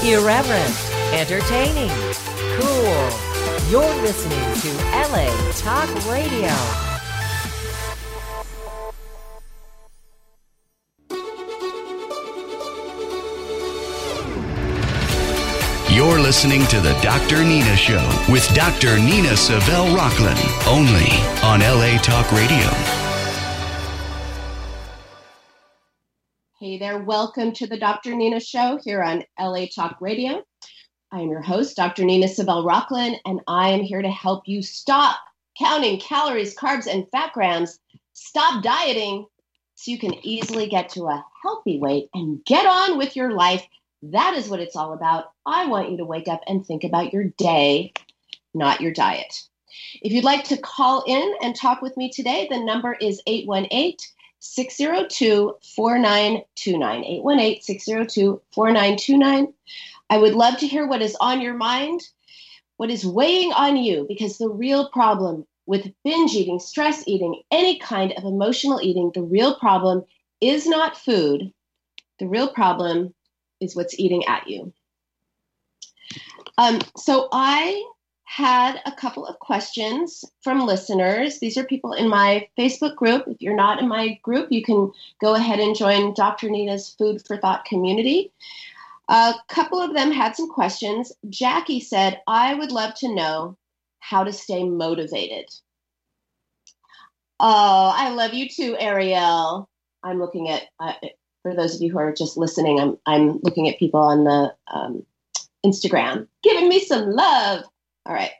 Irreverent, entertaining, cool. You're listening to LA Talk Radio. You're listening to the Dr. Nina Show with Dr. Nina Savelle Rocklin, only on LA Talk Radio. Hey there, welcome to the Dr. Nina Show here on LA Talk Radio. I am your host, Dr. Nina Savelle Rocklin, and I am here to help you stop counting calories, carbs, and fat grams, stop dieting so you can easily get to a healthy weight and get on with your life. That is what it's all about. I want you to wake up and think about your day, not your diet. If you'd like to call in and talk with me today, the number is 818-602-4929, 818-602-4929. I would love to hear what is on your mind, what is weighing on you, because the real problem with binge eating, stress eating, any kind of emotional eating, the real problem is not food. The real problem is what's eating at you. So I had a couple of questions from listeners. These are people in my Facebook group. If you're not in my group, you can go ahead and join Dr. Nina's Food for Thought community. A couple of them had some questions. Jackie said, I would love to know how to stay motivated. Oh, I love you too, Ariel. I'm looking at, for those of you who are just listening, I'm looking at people on the Instagram, giving me some love. All right.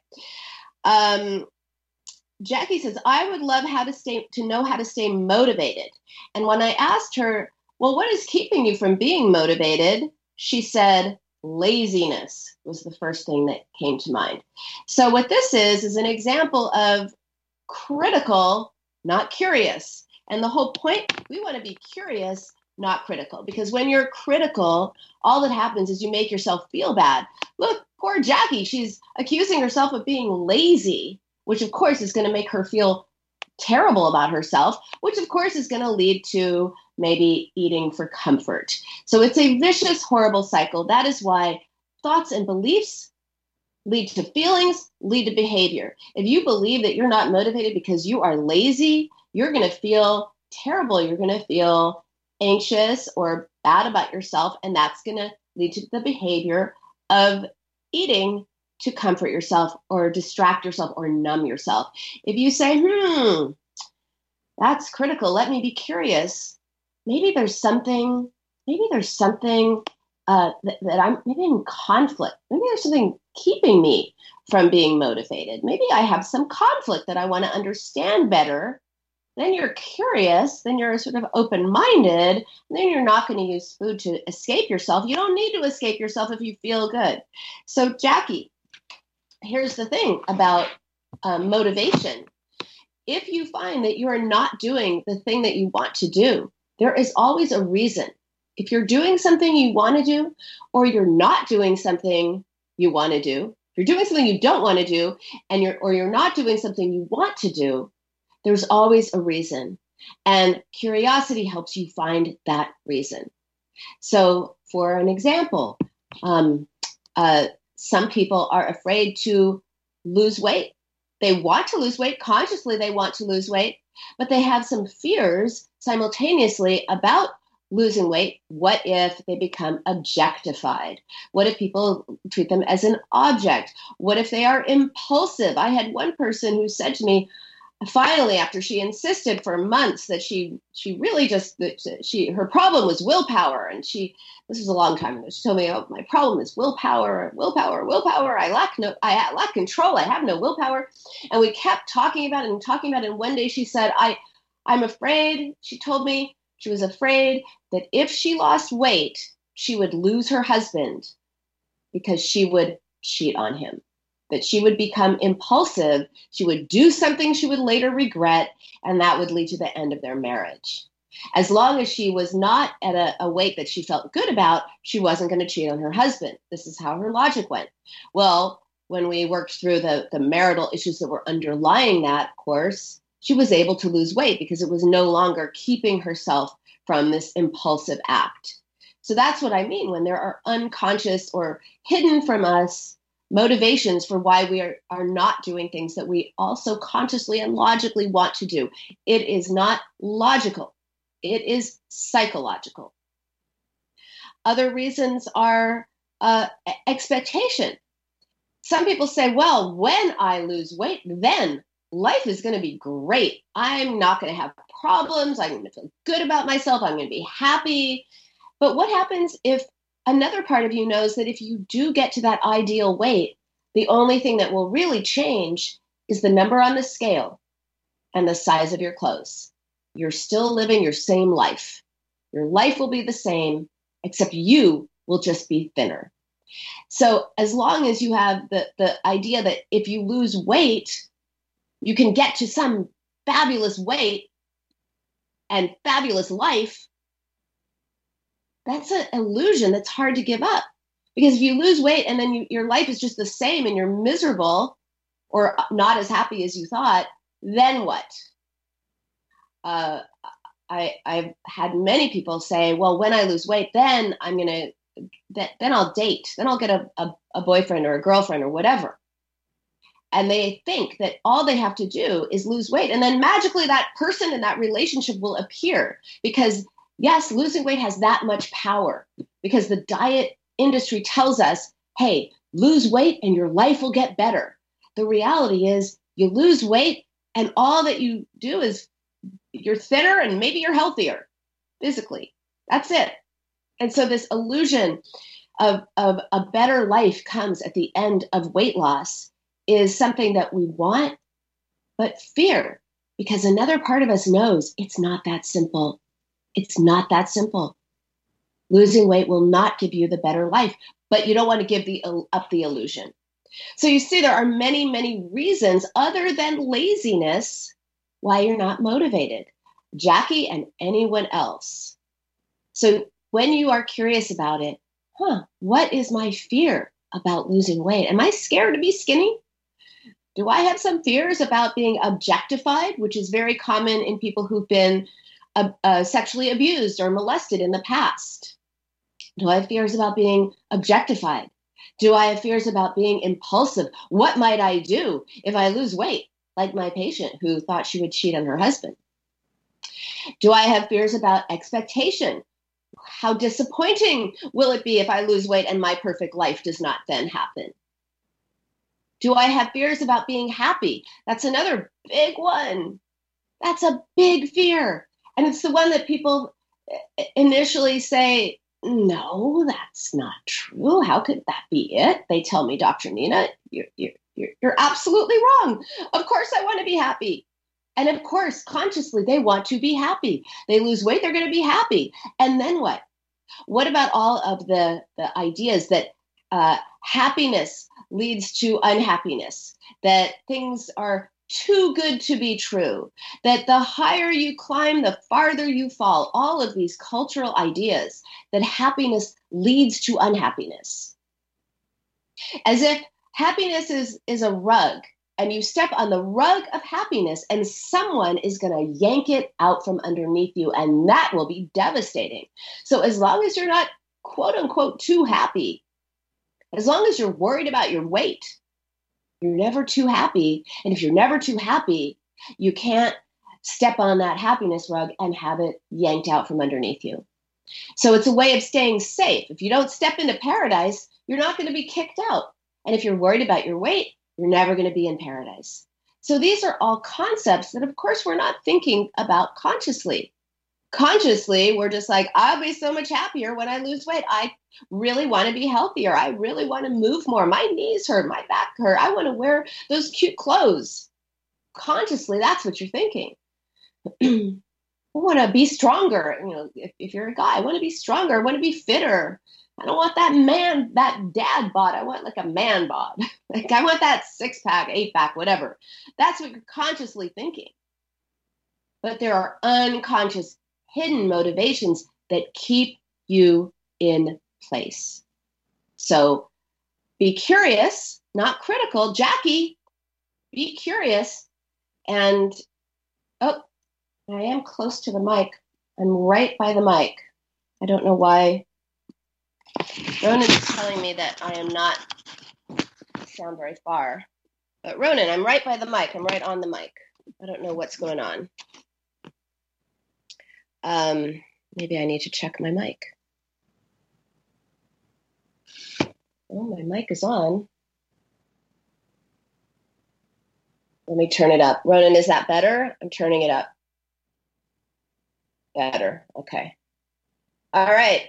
Jackie says, I would love to know how to stay motivated. And when I asked her, well, what is keeping you from being motivated? She said, laziness was the first thing that came to mind. So what this is an example of critical, not curious. And the whole point, we want to be curious, not critical, because when you're critical, all that happens is you make yourself feel bad. Look, poor Jackie, she's accusing herself of being lazy, which of course is going to make her feel terrible about herself, which of course is going to lead to maybe eating for comfort. So it's a vicious, horrible cycle. That is why thoughts and beliefs lead to feelings, lead to behavior. If you believe that you're not motivated because you are lazy, you're going to feel terrible. You're going to feel anxious or bad about yourself, and that's going to lead to the behavior of eating to comfort yourself or distract yourself or numb yourself. If you say, that's critical, let me be curious, maybe there's something that I'm maybe in conflict. Maybe there's something keeping me from being motivated. Maybe I have some conflict that I want to understand better. Then you're curious, then you're sort of open-minded, and then you're not going to use food to escape yourself. You don't need to escape yourself if you feel good. So, Jackie, here's the thing about motivation. If you find that you are not doing the thing that you want to do, there is always a reason. If you're doing something you want to do, or you're not doing something you want to do, if you're doing something you don't want to do, and you're not doing something you want to do, there's always a reason, and curiosity helps you find that reason. So for an example, some people are afraid to lose weight. They want to lose weight, consciously they want to lose weight, but they have some fears simultaneously about losing weight. What if they become objectified? What if people treat them as an object? What if they are impulsive? I had one person who said to me, finally, after she insisted for months that she really just, her problem was willpower. And this was a long time ago. She told me, oh, my problem is willpower. I lack control. I have no willpower. And we kept talking about it. And one day she said, I'm afraid, she told me she was afraid that if she lost weight, she would lose her husband because she would cheat on him. That she would become impulsive, she would do something she would later regret, and that would lead to the end of their marriage. As long as she was not at a weight that she felt good about, she wasn't going to cheat on her husband. This is how her logic went. Well, when we worked through the marital issues that were underlying that, of course, she was able to lose weight because it was no longer keeping herself from this impulsive act. So that's what I mean when there are unconscious or hidden from us motivations for why we are not doing things that we also consciously and logically want to do. It is not logical. It is psychological. Other reasons are expectation. Some people say, well, when I lose weight, then life is going to be great. I'm not going to have problems. I'm going to feel good about myself. I'm going to be happy. But what happens if another part of you knows that if you do get to that ideal weight, the only thing that will really change is the number on the scale and the size of your clothes? You're still living your same life. Your life will be the same, except you will just be thinner. So as long as you have the idea that if you lose weight, you can get to some fabulous weight and fabulous life, that's an illusion that's hard to give up. Because if you lose weight and then your life is just the same and you're miserable or not as happy as you thought, then what? I've had many people say, well, when I lose weight, then then I'll date. Then I'll get a boyfriend or a girlfriend or whatever. And they think that all they have to do is lose weight. And then magically that person in that relationship will appear. Because yes, losing weight has that much power. Because the diet industry tells us, hey, lose weight and your life will get better. The reality is you lose weight and all that you do is you're thinner and maybe you're healthier physically. That's it. And so this illusion of a better life comes at the end of weight loss is something that we want, but fear, because another part of us knows it's not that simple. It's not that simple. Losing weight will not give you the better life, but you don't want to give up the illusion. So you see, there are many, many reasons other than laziness why you're not motivated, Jackie and anyone else. So when you are curious about it, what is my fear about losing weight? Am I scared to be skinny? Do I have some fears about being objectified, which is very common in people who've been sexually abused or molested in the past? Do I have fears about being objectified? Do I have fears about being impulsive? What might I do if I lose weight, like my patient who thought she would cheat on her husband? Do I have fears about expectation? How disappointing will it be if I lose weight and my perfect life does not then happen? Do I have fears about being happy? That's another big one. That's a big fear. And it's the one that people initially say, no, that's not true. How could that be it? They tell me, Dr. Nina, you're absolutely wrong. Of course I want to be happy. And of course, consciously, they want to be happy. They lose weight, they're going to be happy. And then what? What about all of the ideas that happiness leads to unhappiness, that things are too good to be true, that the higher you climb, the farther you fall, all of these cultural ideas that happiness leads to unhappiness. As if happiness is a rug, and you step on the rug of happiness and someone is going to yank it out from underneath you, and that will be devastating. So as long as you're not, quote unquote, too happy, as long as you're worried about your weight, you're never too happy. And if you're never too happy, you can't step on that happiness rug and have it yanked out from underneath you. So it's a way of staying safe. If you don't step into paradise, you're not going to be kicked out. And if you're worried about your weight, you're never going to be in paradise. So these are all concepts that, of course, we're not thinking about consciously. Consciously, we're just like, I'll be so much happier when I lose weight. I really want to be healthier. I really want to move more. My knees hurt, my back hurt. I want to wear those cute clothes. Consciously, that's what you're thinking. I want to be stronger. You know, if you're a guy, I want to be stronger. I want to be fitter. I don't want that dad bod. I want like a man bod. Like I want that 6-pack, 8-pack, whatever. That's what you're consciously thinking. But there are unconscious, hidden motivations that keep you in place. So be curious, not critical. Jackie, be curious. And, I am close to the mic. I'm right by the mic. I don't know why Ronan is telling me that I am not sound very far. But Ronan, I'm right by the mic. I'm right on the mic. I don't know what's going on. Maybe I need to check my mic. Oh, my mic is on. Let me turn it up. Ronan, is that better? I'm turning it up. Better. Okay. All right.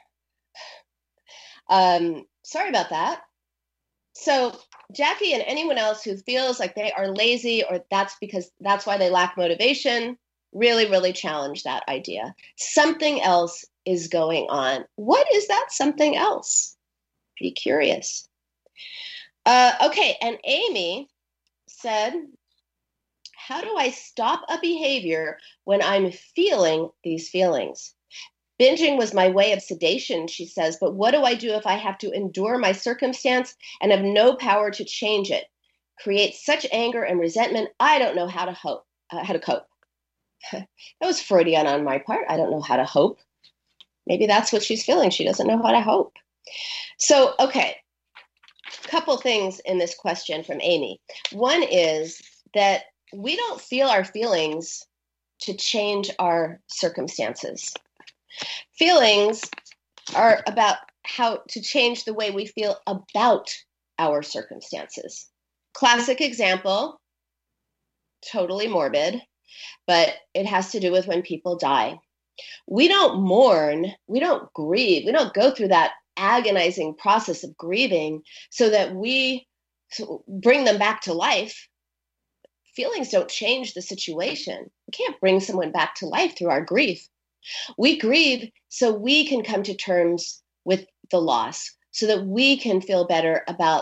Sorry about that. So Jackie and anyone else who feels like they are lazy or that's why they lack motivation, really, really challenge that idea. Something else is going on. What is that something else? Pretty curious. Okay, and Amy said, how do I stop a behavior when I'm feeling these feelings? Binging was my way of sedation, she says, but what do I do if I have to endure my circumstance and have no power to change it? Creates such anger and resentment, I don't know how to cope. That was Freudian on my part. I don't know how to hope. Maybe that's what she's feeling. She doesn't know how to hope. So, okay, a couple things in this question from Amy. One is that we don't feel our feelings to change our circumstances. Feelings are about how to change the way we feel about our circumstances. Classic example, totally morbid, but it has to do with when people die. We don't mourn, we don't grieve, we don't go through that agonizing process of grieving so that we bring them back to life. Feelings don't change the situation. We can't bring someone back to life through our grief. We grieve so we can come to terms with the loss, so that we can feel better about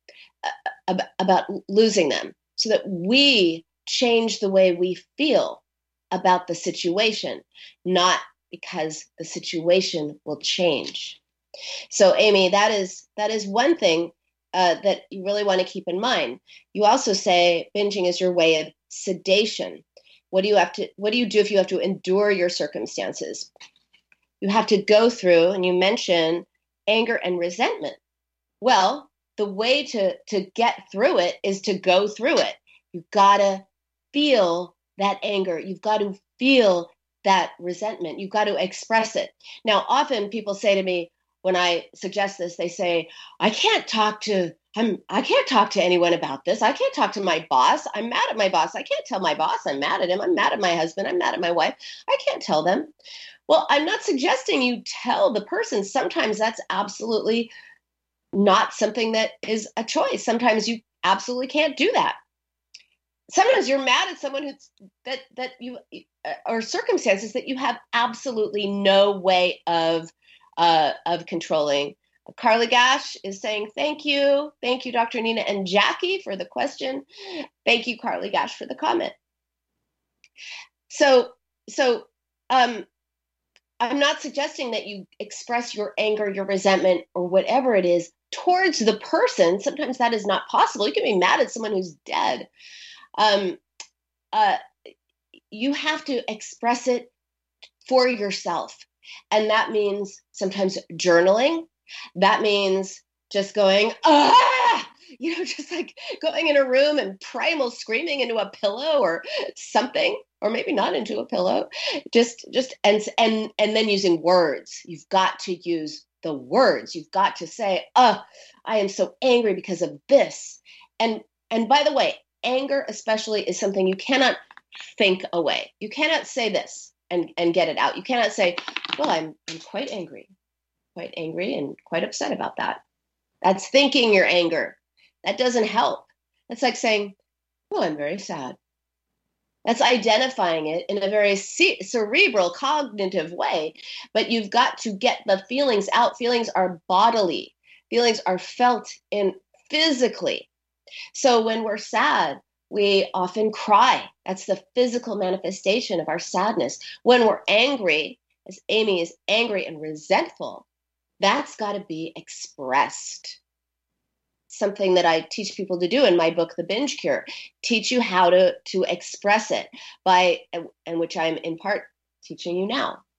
losing them, so that we change the way we feel about the situation, not because the situation will change. So, Amy, that is one thing that you really want to keep in mind. You also say binging is your way of sedation. What do you do if you have to endure your circumstances? You have to go through, and you mention anger and resentment. Well, the way to get through it is to go through it. You've got to feel that anger. You've got to feel that resentment. You've got to express it. Now, often people say to me, when I suggest this, they say, I can't talk to anyone about this. I can't talk to my boss. I'm mad at my boss. I can't tell my boss I'm mad at him. I'm mad at my husband. I'm mad at my wife. I can't tell them. Well, I'm not suggesting you tell the person. Sometimes that's absolutely not something that is a choice. Sometimes you absolutely can't do that. Sometimes you're mad at someone or circumstances that you have absolutely no way of controlling. Carly Gash is saying, thank you, Dr. Nina and Jackie for the question. Thank you, Carly Gash, for the comment. So I'm not suggesting that you express your anger, your resentment, or whatever it is towards the person. Sometimes that is not possible. You can be mad at someone who's dead. You have to express it for yourself. And that means sometimes journaling. That means just going, just like going in a room and primal screaming into a pillow or something, or maybe not into a pillow, and then using words. You've got to use the words. You've got to say, I am so angry because of this. And by the way, anger especially is something you cannot think away. You cannot say this and get it out. You cannot say, well, I'm quite angry and quite upset about that. That's thinking your anger. That doesn't help. That's like saying, well, I'm very sad. That's identifying it in a very cerebral, cognitive way. But you've got to get the feelings out. Feelings are bodily. Feelings are felt in physically. So when we're sad, we often cry. That's the physical manifestation of our sadness. When we're angry, as Amy is angry and resentful, that's got to be expressed. Something that I teach people to do in my book, The Binge Cure, teach you how to express it and which I'm in part teaching you now.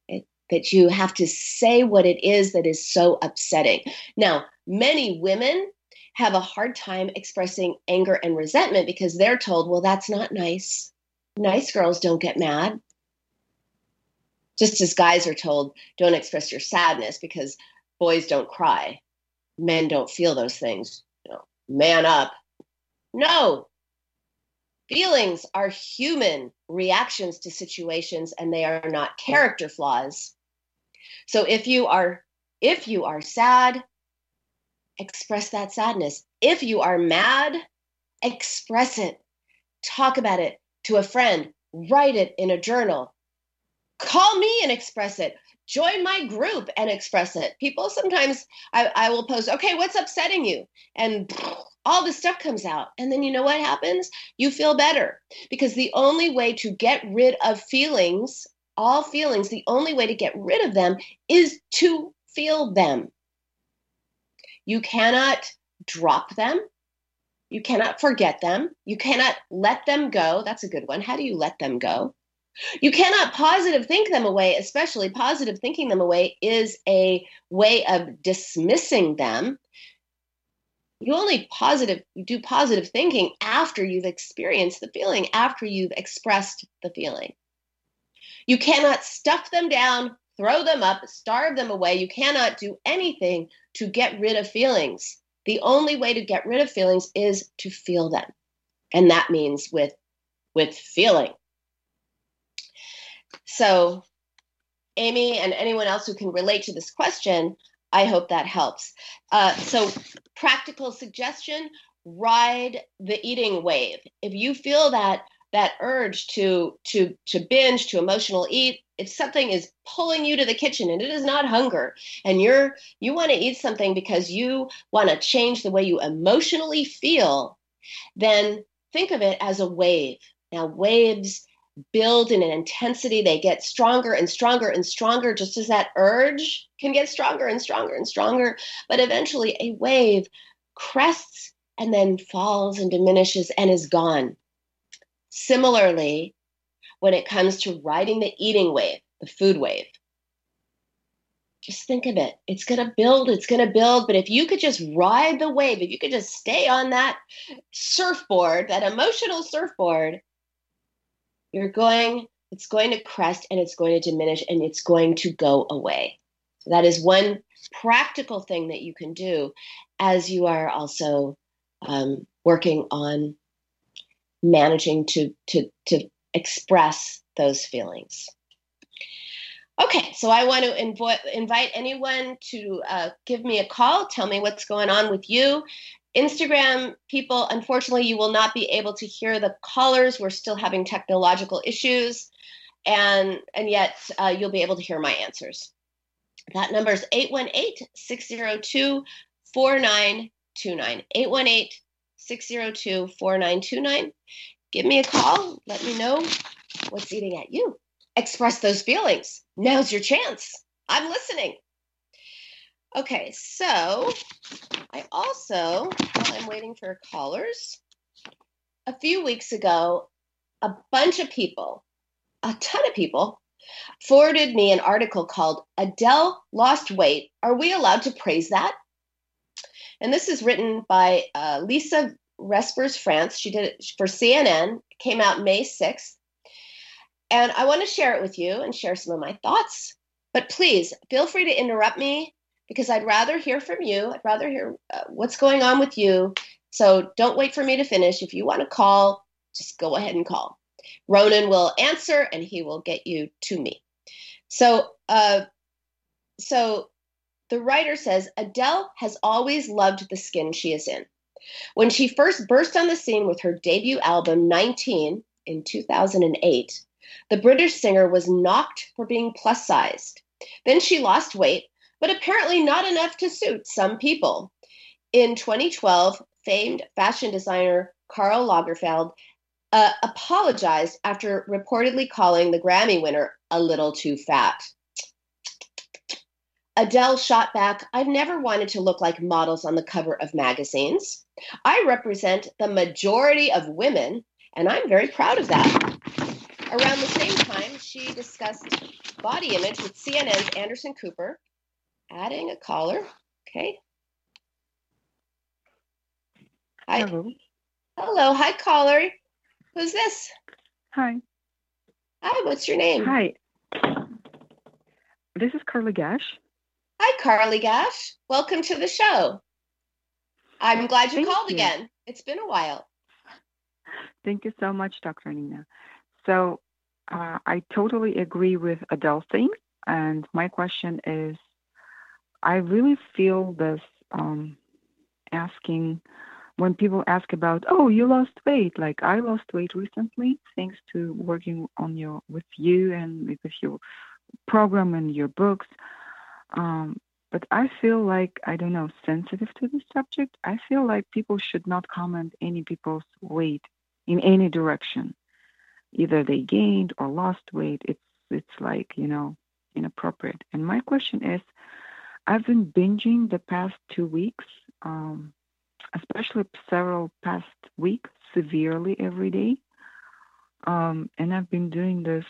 that you have to say what it is that is so upsetting. Now, many women have a hard time expressing anger and resentment because they're told, well, that's not nice. Nice girls don't get mad. Just as guys are told, don't express your sadness because boys don't cry. Men don't feel those things. Man up. No. Feelings are human reactions to situations, and they are not character flaws. So if you are sad, express that sadness. If you are mad, express it. Talk about it to a friend. Write it in a journal. Call me and express it. Join my group and express it. People sometimes, I will post, okay, what's upsetting you? And all this stuff comes out. And then you know what happens? You feel better. Because the only way to get rid of feelings, all feelings, the only way to get rid of them is to feel them. You cannot drop them. You cannot forget them. You cannot let them go. That's a good one. How do you let them go? You cannot positive think them away, especially positive thinking them away is a way of dismissing them. You do positive thinking after you've experienced the feeling, after you've expressed the feeling. You cannot stuff them down, throw them up, starve them away. You cannot do anything to get rid of feelings. The only way to get rid of feelings is to feel them. And that means with feeling. So, Amy and anyone else who can relate to this question, I hope that helps. So, practical suggestion, ride the eating wave. If you feel that urge to binge, to emotional eat, if something is pulling you to the kitchen and it is not hunger, and you want to eat something because you want to change the way you emotionally feel, then think of it as a wave. Now, waves build in an intensity. They get stronger and stronger and stronger, just as that urge can get stronger and stronger and stronger. But eventually a wave crests and then falls and diminishes and is gone. Similarly, when it comes to riding the eating wave, the food wave, just think of it. It's going to build. But if you could just ride the wave, if you could just stay on that surfboard, that emotional surfboard, it's going to crest and it's going to diminish and it's going to go away. So that is one practical thing that you can do as you are also working on managing to express those feelings. Okay, so I want to invite anyone to give me a call, tell me what's going on with you. Instagram people, unfortunately, you will not be able to hear the callers. We're still having technological issues, and yet you'll be able to hear my answers. That number is 818-602-4929. 818-602-4929. Give me a call. Let me know what's eating at you. Express those feelings. Now's your chance. I'm listening. Okay, so I also, while I'm waiting for callers, a few weeks ago, a ton of people, forwarded me an article called Adele Lost Weight. Are we allowed to praise that? And this is written by Lisa Respers France. She did it for CNN. It came out May 6th. And I want to share it with you and share some of my thoughts. But please, feel free to interrupt me, because I'd rather hear from you. I'd rather hear what's going on with you. So don't wait for me to finish. If you want to call, just go ahead and call. Ronan will answer, and he will get you to me. So the writer says, Adele has always loved the skin she is in. When she first burst on the scene with her debut album, 19, in 2008, the British singer was knocked for being plus-sized. Then she lost weight, but apparently not enough to suit some people. In 2012, famed fashion designer Karl Lagerfeld apologized after reportedly calling the Grammy winner a little too fat. Adele shot back, I've never wanted to look like models on the cover of magazines. I represent the majority of women, and I'm very proud of that. around the same time, she discussed body image with CNN's Anderson Cooper. Adding a caller. Okay. Hi. Hello. Hello. Hi, caller. Who's this? Hi. Hi, what's your name? Hi. This is Carly Gash. Hi, Carly Gash. Welcome to the show. I'm glad you Thank called you. again. It's been a while. Thank you so much, Dr. Nina. So I totally agree with Adele thing. And my question is, I really feel this asking when people ask about, oh, you lost weight. Like I lost weight recently, thanks to working on with you and with your program and your books. But I feel like, I don't know, sensitive to this subject. I feel like people should not comment any people's weight in any direction. Either they gained or lost weight. It's like, inappropriate. And my question is, I've been binging the past 2 weeks, especially several past weeks, severely every day. And I've been doing this.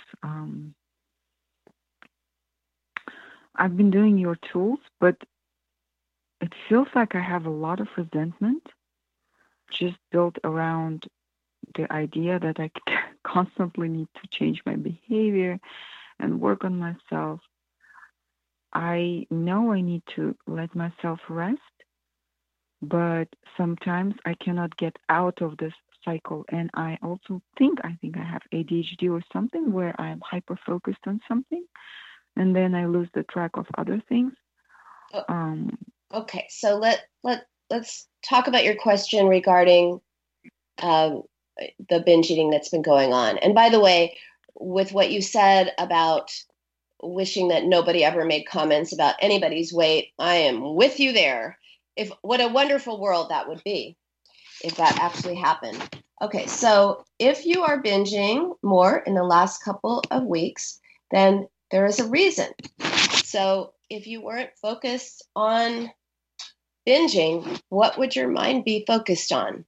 I've been doing your tools, but it feels like I have a lot of resentment just built around the idea that I constantly need to change my behavior and work on myself. I know I need to let myself rest, but sometimes I cannot get out of this cycle. And I also think I have ADHD or something where I am hyper-focused on something, and then I lose the track of other things. Okay, so let's talk about your question regarding the binge eating that's been going on. And by the way, with what you said about wishing that nobody ever made comments about anybody's weight, I am with you there. What a wonderful world that would be if that actually happened. Okay, so if you are binging more in the last couple of weeks, then there is a reason. So if you weren't focused on binging, what would your mind be focused on?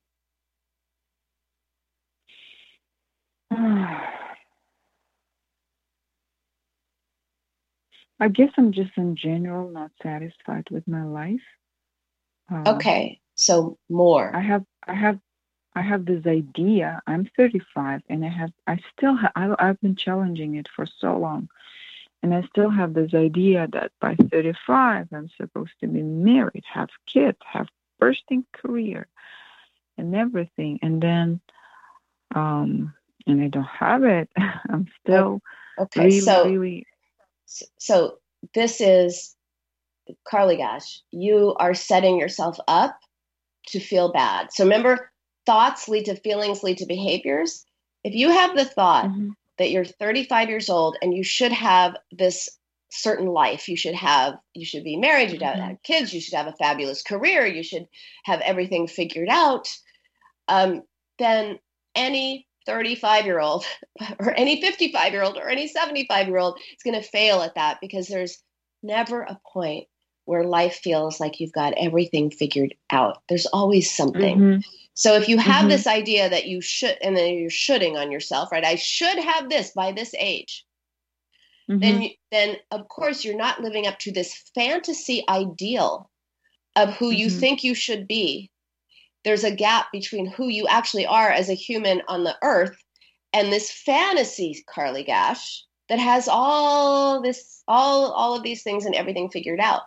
I guess I'm just in general not satisfied with my life. Okay, so more. I have this idea. I'm 35, and I've been challenging it for so long, and I still have this idea that by 35 I'm supposed to be married, have kids, have bursting career, and everything. And then, and I don't have it. I'm still really. So this is, Carly Gash, you are setting yourself up to feel bad. So remember, thoughts lead to feelings, lead to behaviors. If you have the thought that you're 35 years old and you should have this certain life, you should be married, you should have kids, you should have a fabulous career, you should have everything figured out, then any 35-year-old or any 55-year-old or any 75-year-old is going to fail at that, because there's never a point where life feels like you've got everything figured out. There's always something. So if you have this idea that you should, and then you're shoulding on yourself, right? I should have this by this age. Then of course you're not living up to this fantasy ideal of who you think you should be. There's a gap between who you actually are as a human on the earth and this fantasy, Carly Gash, that has all of these things and everything figured out.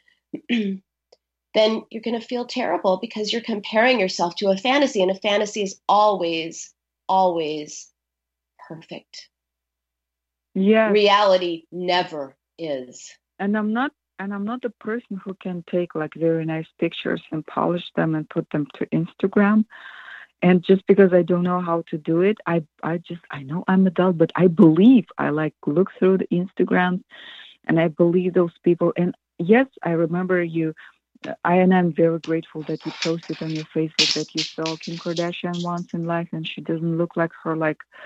Then you're going to feel terrible because you're comparing yourself to a fantasy, and a fantasy is always, always perfect. Yeah. Reality never is. And I'm not the person who can take like very nice pictures and polish them and put them to Instagram. And just because I don't know how to do it, I know I'm adult, but I believe, I like look through the Instagrams and I believe those people. And yes, I remember you. And I'm very grateful that you posted on your Facebook that you saw Kim Kardashian once in life, and she doesn't look like her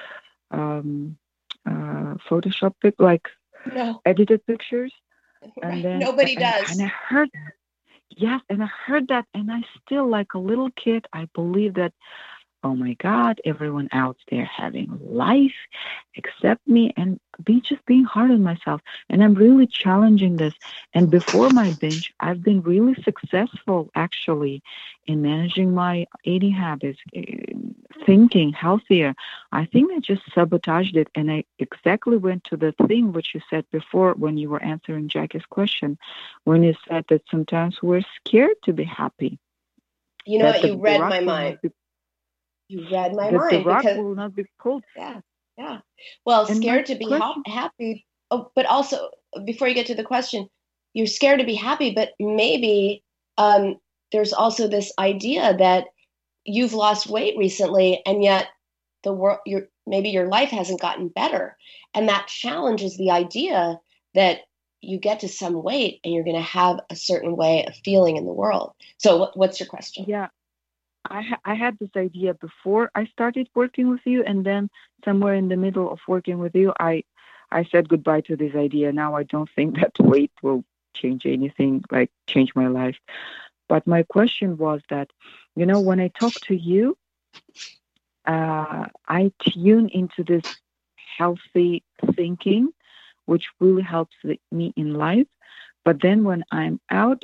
Photoshop edited pictures. And then nobody does. And I heard that. Yes, and I heard that, and I still, like a little kid, I believe that oh my God, everyone out there having life except me, and being hard on myself. And I'm really challenging this. And before my binge, I've been really successful actually in managing my eating habits, thinking healthier. I think I just sabotaged it. And I exactly went to the thing which you said before when you were answering Jackie's question, when you said that sometimes we're scared to be happy. You know what? You read my mind. You read my mind. The rug will not be pulled. Yeah. Well, scared to be happy. Oh, but also, before you get to the question, you're scared to be happy, but maybe there's also this idea that you've lost weight recently, and yet the world, maybe your life hasn't gotten better, and that challenges the idea that you get to some weight and you're going to have a certain way of feeling in the world. So, what's your question? Yeah. I had this idea before I started working with you, and then somewhere in the middle of working with you, I said goodbye to this idea. Now I don't think that weight will change anything, like change my life. But my question was that, when I talk to you, I tune into this healthy thinking, which really helps me in life. But then when I'm out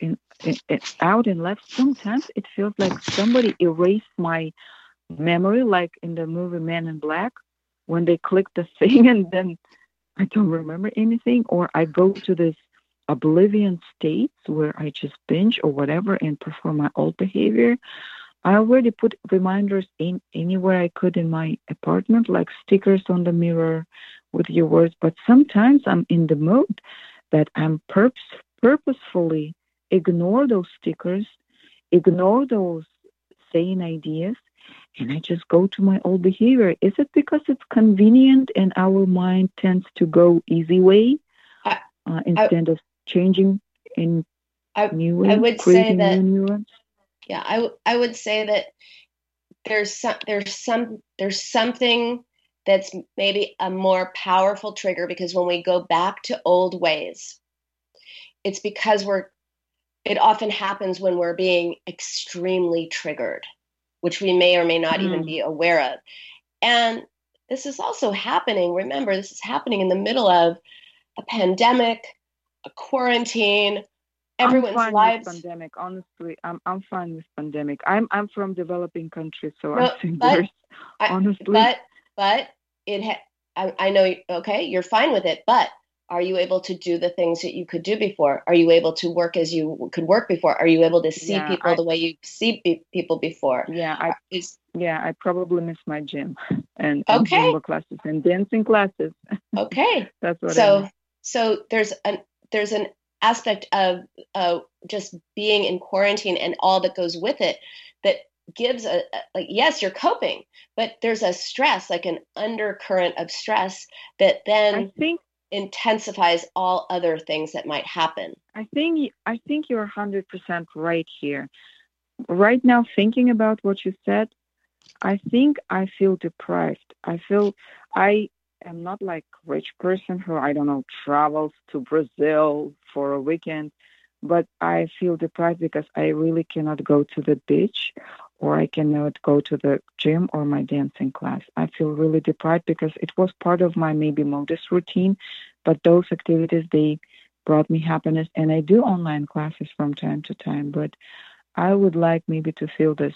in life, sometimes it feels like somebody erased my memory, like in the movie Men in Black, when they click the thing and then I don't remember anything, or I go to this oblivion states where I just binge or whatever and perform my old behavior. I already put reminders in anywhere I could in my apartment, like stickers on the mirror with your words. But sometimes I'm in the mode that I'm purposefully ignore those stickers, ignore those sane ideas, and I just go to my old behavior. Is it because it's convenient and our mind tends to go easy way instead of changing in new way, I would creating say that, new neurons? Yeah, I would say that there's something that's maybe a more powerful trigger, because when we go back to old ways, it's because it often happens when we're being extremely triggered, which we may or may not even be aware of. And this is also happening. Remember, this is happening in the middle of a pandemic, a quarantine, everyone's I'm fine lives. with pandemic. Honestly, I'm fine with pandemic. I'm from developing countries, so I'm saying worse. Honestly, but I know. Okay, you're fine with it, but are you able to do the things that you could do before? Are you able to work as you could work before? Are you able to see people the way you see people before? Yeah, I probably miss my gym and Zumba classes and dancing classes. Okay, that's what I miss. So there's an aspect of just being in quarantine and all that goes with it that gives yes, you're coping, but there's a stress, like an undercurrent of stress that then I think intensifies all other things that might happen. I think you're 100% right here. Right now, thinking about what you said, I think I feel deprived. I am not like a rich person who, I don't know, travels to Brazil for a weekend, but I feel deprived because I really cannot go to the beach, or I cannot go to the gym or my dancing class. I feel really deprived because it was part of my maybe modest routine, but those activities, they brought me happiness. And I do online classes from time to time, but I would like maybe to feel this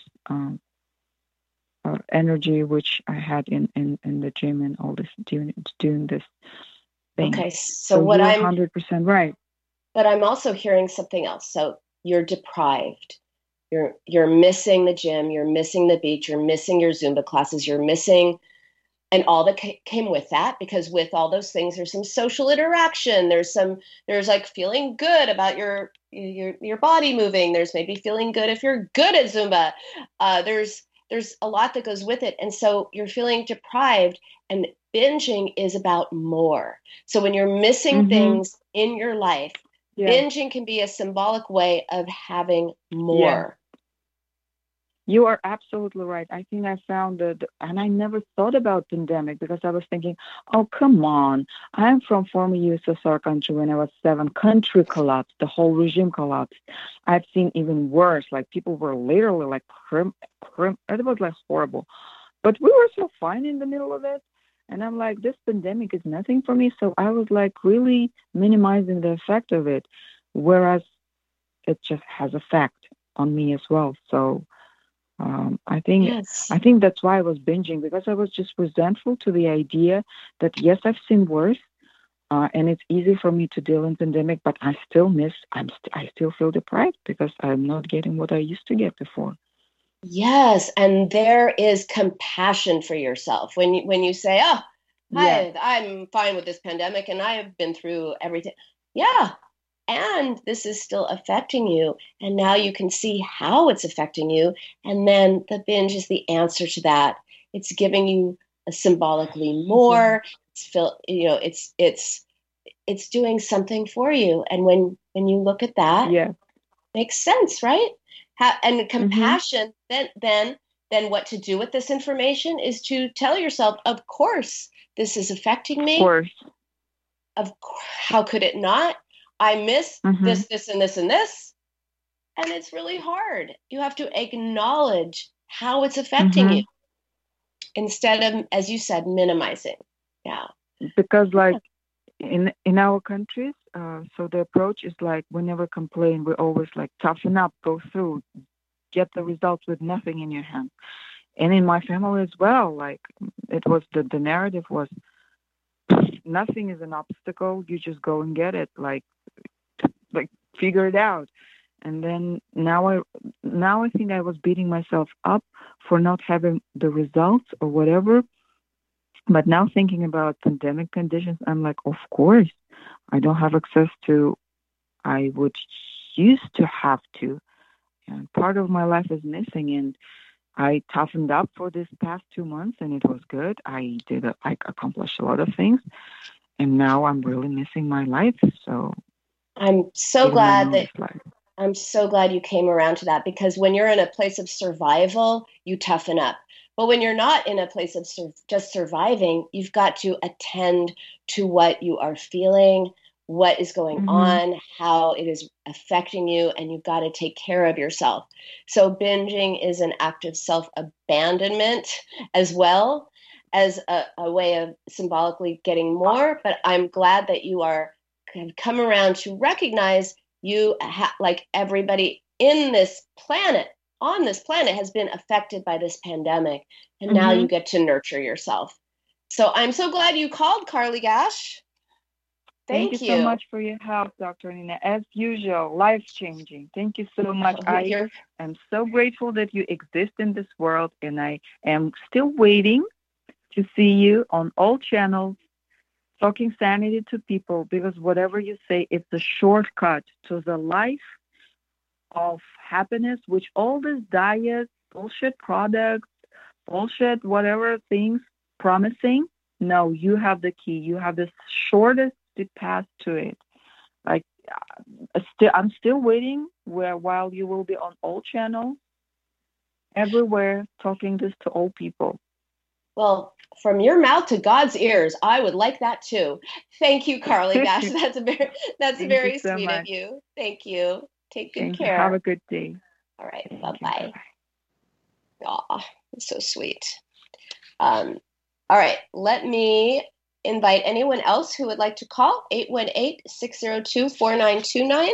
energy which I had in the gym and all this doing this thing. Okay, so what you're 100% right. But I'm also hearing something else. So you're deprived. You're missing the gym. You're missing the beach. You're missing your Zumba classes. You're missing, and all that came with that, because with all those things, there's some social interaction. There's like feeling good about your body moving. There's maybe feeling good if you're good at Zumba. There's a lot that goes with it. And so you're feeling deprived, and binging is about more. So when you're missing things in your life, binging can be a symbolic way of having more. You are absolutely right. I think I found and I never thought about pandemic because I was thinking, oh, come on. I'm from former USSR country. When I was 7, country collapsed. The whole regime collapsed. I've seen even worse. Like people were literally like, it was like horrible. But we were so fine in the middle of it. And I'm like, this pandemic is nothing for me. So I was like really minimizing the effect of it, whereas it just has effect on me as well. So I think Yes. I think that's why I was binging, because I was just resentful to the idea that yes, I've seen worse, and it's easy for me to deal in pandemic, but I still I still feel deprived because I'm not getting what I used to get before. Yes, and there is compassion for yourself when you say, "Oh, Yeah. hi, I'm fine with this pandemic and I have been through everything." Yeah, and this is still affecting you, and now you can see how it's affecting you, and then the binge is the answer to that. It's giving you a symbolically more. It's doing something for you, and when you look at that, Yeah. makes sense, right? And Mm-hmm. compassion, then what to do with this information is to tell yourself, of course, this is affecting Of me. course. How could it not? I miss Mm-hmm. this, and this, and this. And it's really hard. You have to acknowledge how it's affecting you Mm-hmm. instead of, as you said, minimizing. Yeah. Because like in our countries, so the approach is like we never complain. We always like toughen up, go through, get the results with nothing in your hand. And in my family as well, like it was the narrative was nothing is an obstacle. You just go and get it. Like figure it out. And then now I think I was beating myself up for not having the results or whatever. But now thinking about pandemic conditions, I'm like, of course, I don't have access to. I would used to have to, and part of my life is missing. And I toughened up for this past 2 months, and it was good. I accomplished a lot of things, and now I'm really missing my life. So I'm so even my glad that normal life. I'm so glad you came around to that, because when you're in a place of survival, you toughen up. But when you're not in a place of just surviving, you've got to attend to what you are feeling, what is going Mhm. on, how it is affecting you, and you've got to take care of yourself. So binging is an act of self-abandonment as well as a way of symbolically getting more. But I'm glad that you have come around to recognize like everybody on this planet has been affected by this pandemic, and now you Mhm. get to nurture yourself. So I'm so glad you called, Carly Gash. Thank you Thank so you. much for your help, Dr. Nina. As usual, life changing. Thank you so much. I You're am so grateful that you exist in this world, and I am still waiting to see you on all channels talking sanity to people, because whatever you say, it's a shortcut to the life of happiness, which all these diets, bullshit products, bullshit whatever things promising. No, you have the key. You have the shortest path to it. Like, I'm still waiting. While you will be on all channels, everywhere, talking this to all people. Well, from your mouth to God's ears. I would like that too. Thank you, Carly Gash. That's Thank you very so sweet of much. you. Thank you. Take good Thank you. Have a care. good day. All right. Bye Thank you. Bye bye. bye. Aw, so sweet. Um, all right, let me invite anyone else who would like to call 818-602-4929.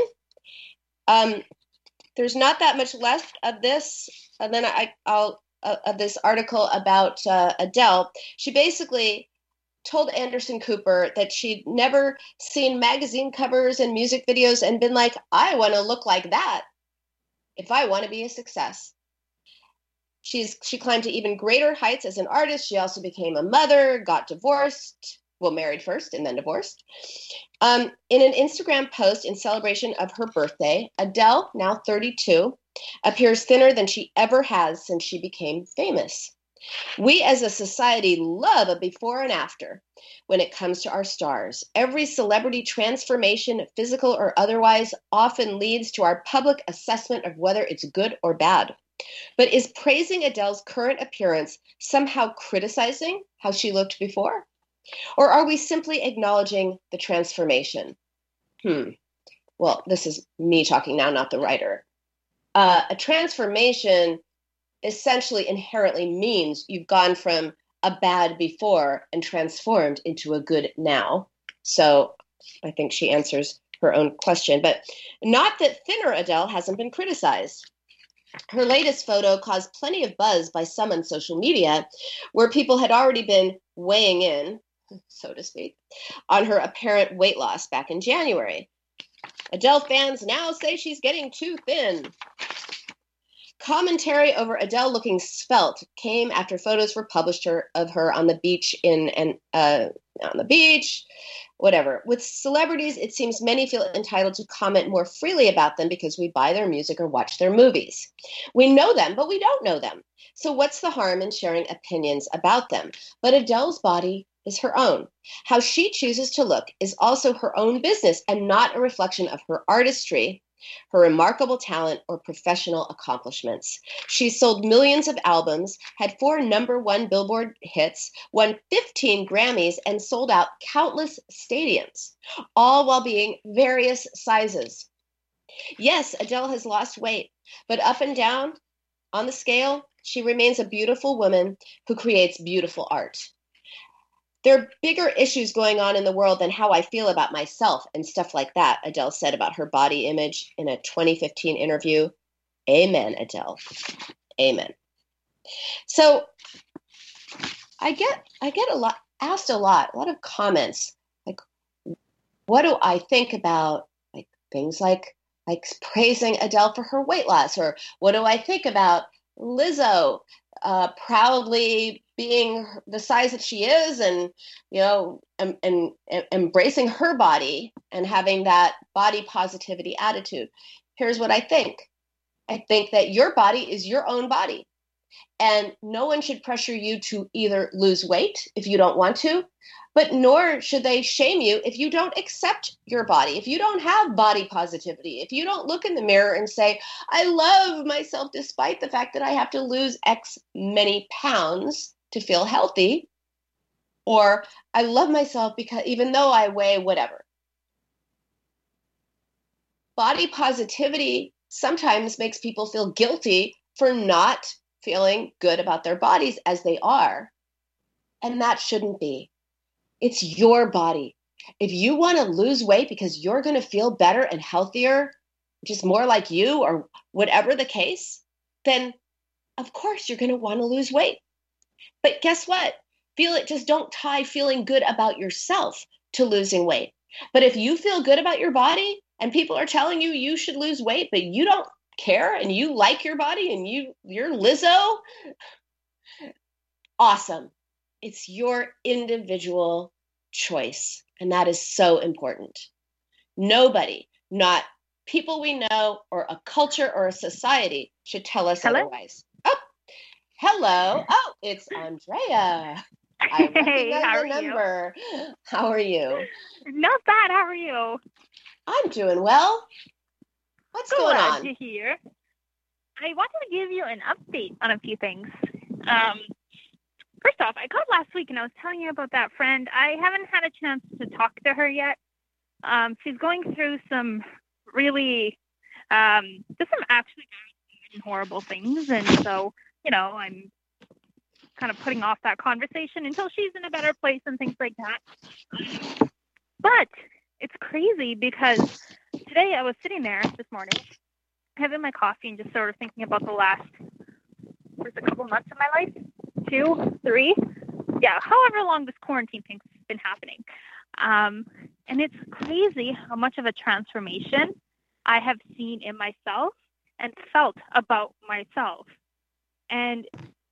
There's not that much left of this, and then I'll of this article about Adele. She basically told Anderson Cooper that she'd never seen magazine covers and music videos and been like, I want to look like that if I want to be a success. She climbed to even greater heights as an artist. She also became a mother, got divorced, well, married first and then divorced. In an Instagram post in celebration of her birthday, Adele, now 32, appears thinner than she ever has since she became famous. We as a society love a before and after when it comes to our stars. Every celebrity transformation, physical or otherwise, often leads to our public assessment of whether it's good or bad. But is praising Adele's current appearance somehow criticizing how she looked before? Or are we simply acknowledging the transformation? Well, this is me talking now, not the writer. A transformation essentially inherently means you've gone from a bad before and transformed into a good now. So I think she answers her own question, but not that thinner Adele hasn't been criticized. Her latest photo caused plenty of buzz by some on social media, where people had already been weighing in, so to speak, on her apparent weight loss back in January. Adele fans now say she's getting too thin. Commentary over Adele looking svelte came after photos were published of her on the beach whatever. With celebrities, it seems many feel entitled to comment more freely about them because we buy their music or watch their movies. We know them, but we don't know them. So what's the harm in sharing opinions about them? But Adele's body is her own. How she chooses to look is also her own business and not a reflection of her artistry, her remarkable talent, or professional accomplishments. She sold millions of albums, had 4 #1 Billboard hits, won 15 Grammys, and sold out countless stadiums, all while being various sizes. Yes, Adele has lost weight, but up and down on the scale, she remains a beautiful woman who creates beautiful art. There are bigger issues going on in the world than how I feel about myself and stuff like that, Adele said about her body image in a 2015 interview. Amen, Adele. Amen. So I get asked a lot of comments, like, what do I think about like things like praising Adele for her weight loss, or what do I think about Lizzo proudly being the size that she is, and and embracing her body and having that body positivity attitude. Here's what I think. I think that your body is your own body, and no one should pressure you to either lose weight if you don't want to, but nor should they shame you if you don't accept your body, if you don't have body positivity, if you don't look in the mirror and say, I love myself despite the fact that I have to lose X many pounds to feel healthy, or I love myself because even though I weigh whatever. Body positivity sometimes makes people feel guilty for not feeling good about their bodies as they are, and that shouldn't be. It's your body. If you want to lose weight because you're going to feel better and healthier, just more like you, or whatever the case, then of course you're going to want to lose weight. But guess what? Just don't tie feeling good about yourself to losing weight. But if you feel good about your body and people are telling you you should lose weight, but you don't care and you like your body and you're Lizzo, awesome. It's your individual choice, and that is so important. Nobody, not people we know or a culture or a society, should tell us otherwise. Oh, hello. Oh, it's Andrea. I recognize the number. How are you? Not bad. How are you? I'm doing well. What's going on? Good to hear. I wanted to give you an update on a few things. First off, I called last week and I was telling you about that friend. I haven't had a chance to talk to her yet. She's going through some really, just some actually horrible things. And so, I'm kind of putting off that conversation until she's in a better place and things like that. But it's crazy because today I was sitting there this morning having my coffee and just sort of thinking about the last, a couple months of my life. 2, 3, however long this quarantine thing's been happening. And it's crazy how much of a transformation I have seen in myself and felt about myself. And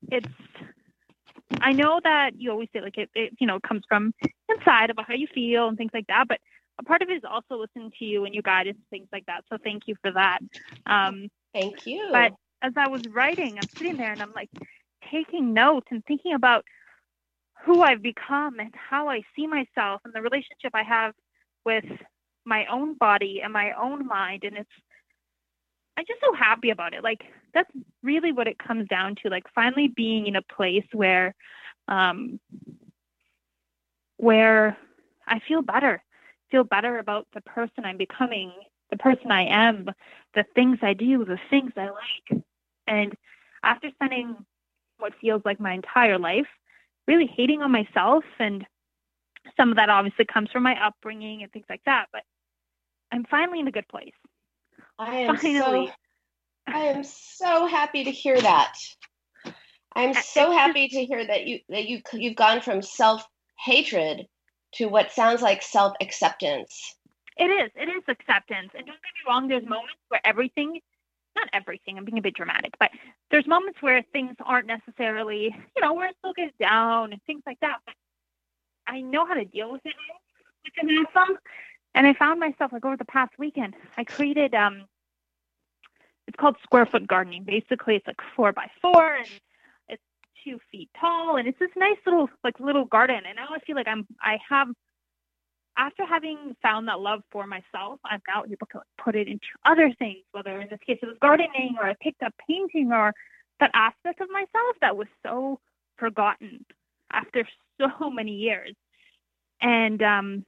I know that you always say like it comes from inside about how you feel and things like that, but a part of it is also listening to you and your guidance and things like that. So thank you for that. Thank you. But as I was writing, I'm sitting there and I'm like, taking notes and thinking about who I've become and how I see myself and the relationship I have with my own body and my own mind. And I'm just so happy about it. Like that's really what it comes down to. Like finally being in a place where I feel better about the person I'm becoming, the person I am, the things I do, the things I like. And after spending what feels like my entire life really hating on myself, and some of that obviously comes from my upbringing and things like that, but I'm finally in a good place. I am so happy to hear that. I'm so happy to hear that you've gone from self-hatred to what sounds like self-acceptance. It is acceptance. And don't get me wrong, there's moments where not everything, I'm being a bit dramatic, but there's moments where things aren't necessarily, where it still gets down and things like that. But I know how to deal with it now, which is awesome. And I found myself, like over the past weekend, I created, it's called square foot gardening. Basically, it's like 4x4 and it's 2 feet tall. And it's this nice little garden. And now I feel like after having found that love for myself, I'm now able to put it into other things, whether in this case it was gardening, or I picked up painting, or that aspect of myself that was so forgotten after so many years. And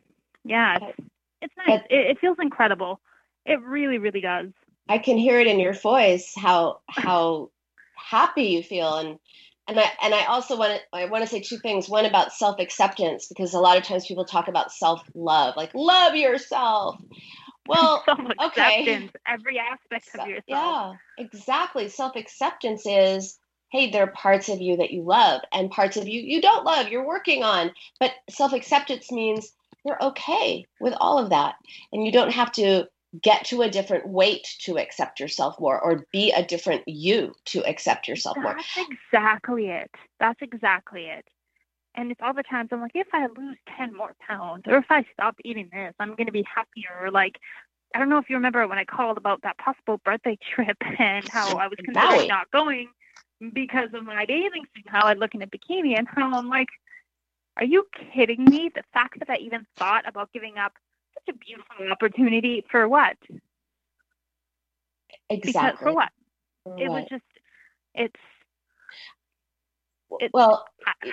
it's nice. It feels incredible. It really, really does. I can hear it in your voice how happy you feel, and I also want to say 2 things. One about self-acceptance, because a lot of times people talk about self-love, like love yourself. Well, self-acceptance, every aspect of yourself. Yeah, exactly. Self-acceptance is, hey, there are parts of you that you love and parts of you don't love, you're working on. But self-acceptance means you're okay with all of that. And you don't have to get to a different weight to accept yourself more, or be a different you to accept yourself more. That's exactly it. And it's all the times I'm like, if I lose 10 more pounds, or if I stop eating this, I'm going to be happier. Or like, I don't know if you remember when I called about that possible birthday trip and how I was considering not going because of my bathing suit, how I'd look in a bikini, and how I'm like, are you kidding me? The fact that I even thought about giving up such a beautiful opportunity for what? Exactly. Because for what? It was just, well,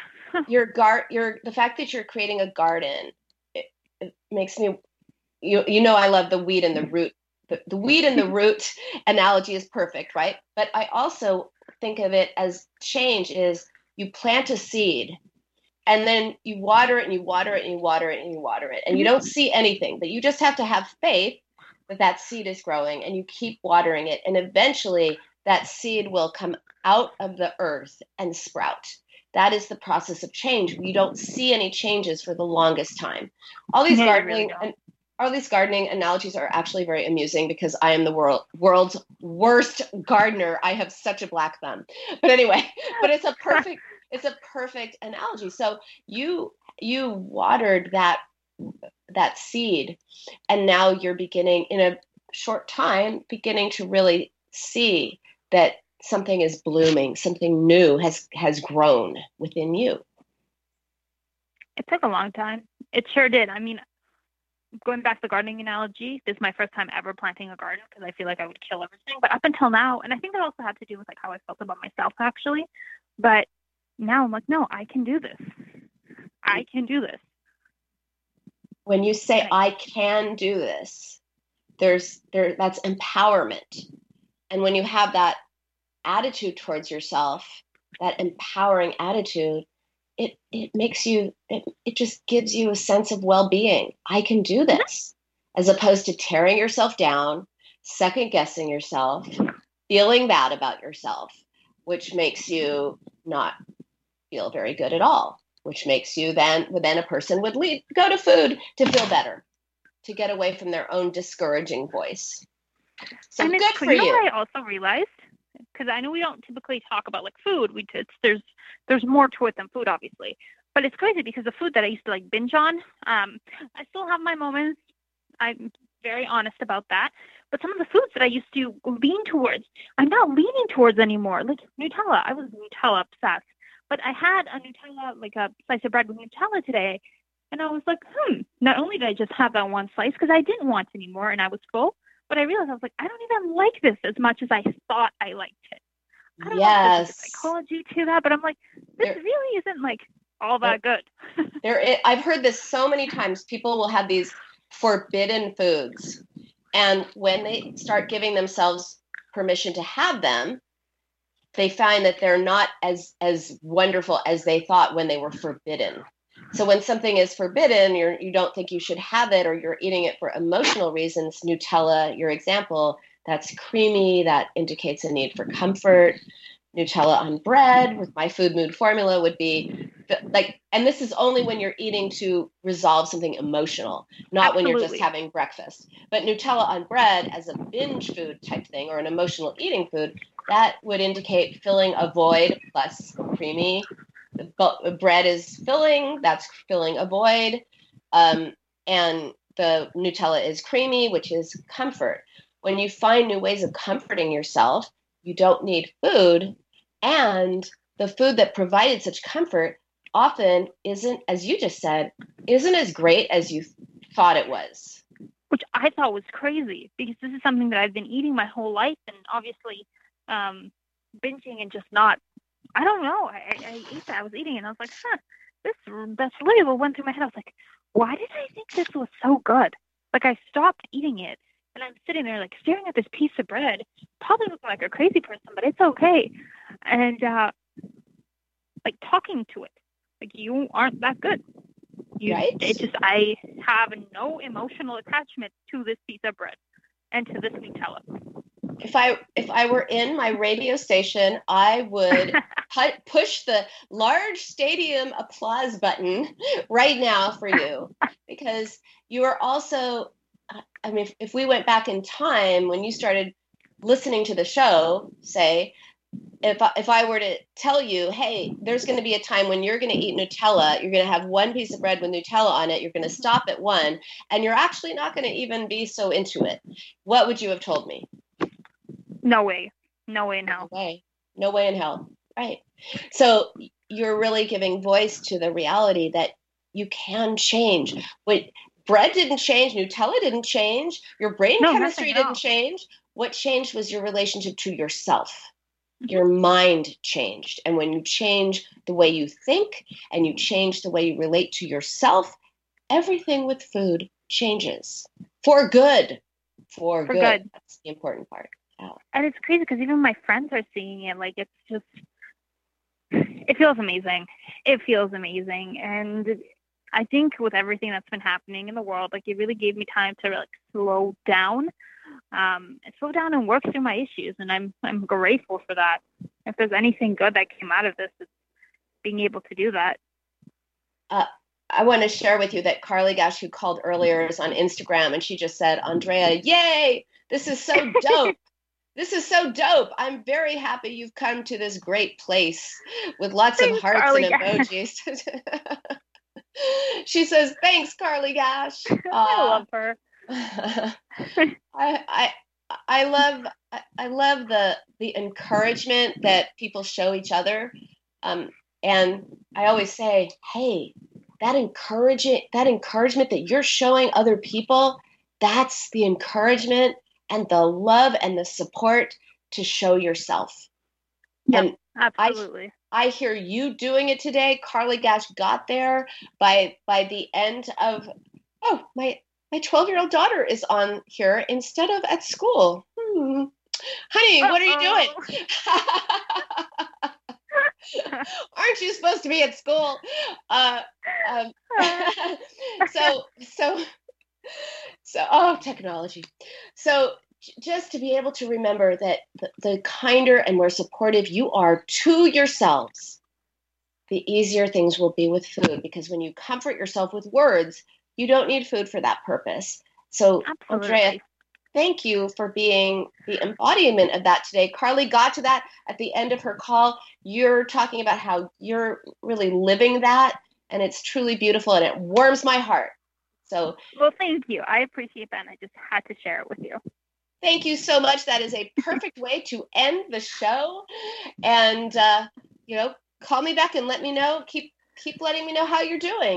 the fact that you're creating a garden, it makes me, I love the weed and the root. The weed and the root analogy is perfect, right? But I also think of it as change is you plant a seed, and then you water it and you water it and you water it and you water it. And you don't see anything, but you just have to have faith that seed is growing, and you keep watering it. And eventually that seed will come out of the earth and sprout. That is the process of change. We don't see any changes for the longest time. All these gardening analogies are actually very amusing because I am the world's worst gardener. I have such a black thumb. But anyway, but it's a perfect analogy. So you watered that seed, and now you're beginning in a short time to really see that something is blooming, something new has grown within you. It took a long time. It sure did. I mean, going back to the gardening analogy, this is my first time ever planting a garden because I feel like I would kill everything. But up until now, and I think that also had to do with like how I felt about myself actually. But now I'm like, no, I can do this. I can do this. When you say I can do this, that's empowerment. And when you have that attitude towards yourself, that empowering attitude, it makes you, it just gives you a sense of well-being. I can do this, as opposed to tearing yourself down, second guessing yourself, feeling bad about yourself, which makes you not feel very good at all, which makes you then a person would go to food to feel better, to get away from their own discouraging voice. So and good for you. You know what I also realized? Because I know we don't typically talk about like food. There's more to it than food, obviously. But it's crazy because the food that I used to like binge on, I still have my moments. I'm very honest about that. But some of the foods that I used to lean towards, I'm not leaning towards anymore. Like Nutella. I was Nutella obsessed. But I had a Nutella, like a slice of bread with Nutella today. And I was like, not only did I just have that one slice because I didn't want any more and I was full, But I realized I was like, I don't even like this as much as I thought I liked it. I don't know if there's a psychology to that, but I'm like, this really isn't like all that good. I've heard this so many times. People will have these forbidden foods, and when they start giving themselves permission to have them, they find that they're not as wonderful as they thought when they were forbidden. So when something is forbidden, you don't think you should have it, or you're eating it for emotional reasons. Nutella, your example, that's creamy, that indicates a need for comfort. Nutella on bread with my food mood formula would be like, and this is only when you're eating to resolve something emotional, not when you're just having breakfast. But Nutella on bread as a binge food type thing, or an emotional eating food, that would indicate filling a void plus creamy. Bread is filling, that's filling a void. And the Nutella is creamy, which is comfort. When you find new ways of comforting yourself, you don't need food. And the food that provided such comfort often isn't, as you just said, isn't as great as you thought it was. Which I thought was crazy, because this is something that I've been eating my whole life, and obviously binging and just not, I don't know. I ate that. I was eating it and I was like, that's literally what went through my head. I was like, why did I think this was so good? Like, I stopped eating it and I'm sitting there like staring at this piece of bread, probably looking like a crazy person, but it's okay. And like talking to it, like, you aren't that good. Right? I have no emotional attachment to this piece of bread and to this Nutella. If I were in my radio station, I would push the large stadium applause button right now for you, because you are also, I mean, if we went back in time when you started listening to the show, say, if I were to tell you, hey, there's going to be a time when you're going to eat Nutella, you're going to have one piece of bread with Nutella on it, you're going to stop at one, and you're actually not going to even be so into it, what would you have told me? No way. No way in hell. No way in hell. Right. So you're really giving voice to the reality that you can change. Bread didn't change. Nutella didn't change. Your brain chemistry didn't change. What changed was your relationship to yourself. Your mind changed. And when you change the way you think and you change the way you relate to yourself, everything with food changes for good. For good. That's the important part. And it's crazy because even my friends are seeing it. Like, it's just, it feels amazing. It feels amazing. And I think with everything that's been happening in the world, like, it really gave me time to like slow down and work through my issues. And I'm grateful for that. If there's anything good that came out of this, it's being able to do that. I want to share with you that Carly Gash, who called earlier, is on Instagram, and she just said, Andrea, yay, this is so dope. This is so dope. I'm very happy you've come to this great place with lots of hearts Carly and emojis. She says, thanks, Carly Gash. I love her. I love the encouragement that people show each other. And I always say, hey, that encouragement that you're showing other people, that's the encouragement and the love and the support to show yourself. Yeah, and absolutely. I hear you doing it today. Carly Gash got there by the end of, my 12-year-old daughter is on here instead of at school. Honey, what are you doing? Aren't you supposed to be at school? So, technology. So just to be able to remember that the kinder and more supportive you are to yourselves, the easier things will be with food. Because when you comfort yourself with words, you don't need food for that purpose. So, absolutely. Andrea, thank you for being the embodiment of that today. Carly got to that at the end of her call. You're talking about how you're really living that, and it's truly beautiful, and it warms my heart. So, well, thank you. I appreciate that, and I just had to share it with you. Thank you so much. That is a perfect way to end the show. And, call me back and let me know. Keep letting me know how you're doing.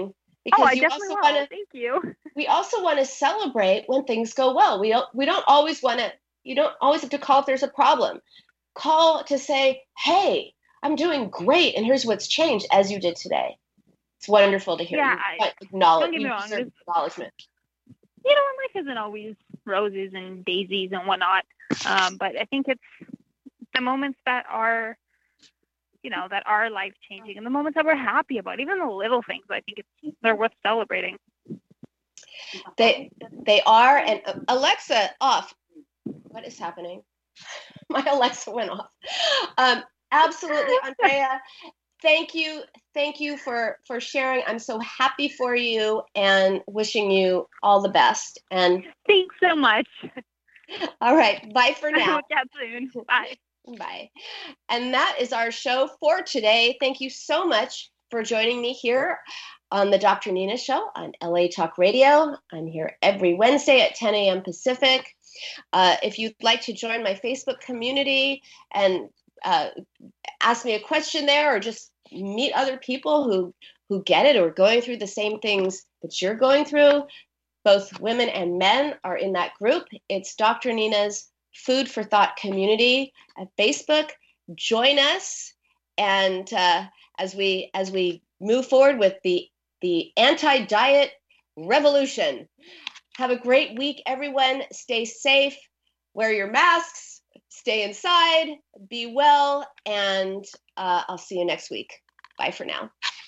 Because I definitely will. Thank you. We also want to celebrate when things go well. We don't always want to. You don't always have to call if there's a problem. Call to say, "Hey, I'm doing great, and here's what's changed," as you did today. It's wonderful to hear. Yeah, acknowledge. Don't get me wrong. Acknowledgement. Life isn't always roses and daisies and whatnot. But I think it's the moments that are, that are life changing, and the moments that we're happy about, even the little things. I think they're worth celebrating. They are. And Alexa, off. What is happening? My Alexa went off. Absolutely, Andrea. Thank you for sharing. I'm so happy for you and wishing you all the best. And thanks so much. All right. Bye for now. We'll chat soon. Bye. Bye. And that is our show for today. Thank you so much for joining me here on the Dr. Nina Show on LA Talk Radio. I'm here every Wednesday at 10 a.m. Pacific. If you'd like to join my Facebook community and ask me a question there, or just meet other people who get it or going through the same things that you're going through, both women and men are in that group. It's Dr. Nina's Food for Thought community at Facebook. Join us, and as we move forward with the anti-diet revolution. Have a great week, everyone. Stay safe, wear your masks, stay inside, be well, and I'll see you next week. Bye for now.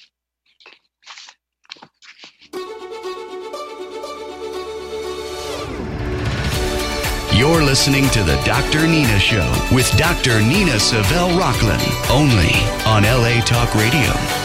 You're listening to the Dr. Nina Show with Dr. Nina Savelle Rocklin, only on LA Talk Radio.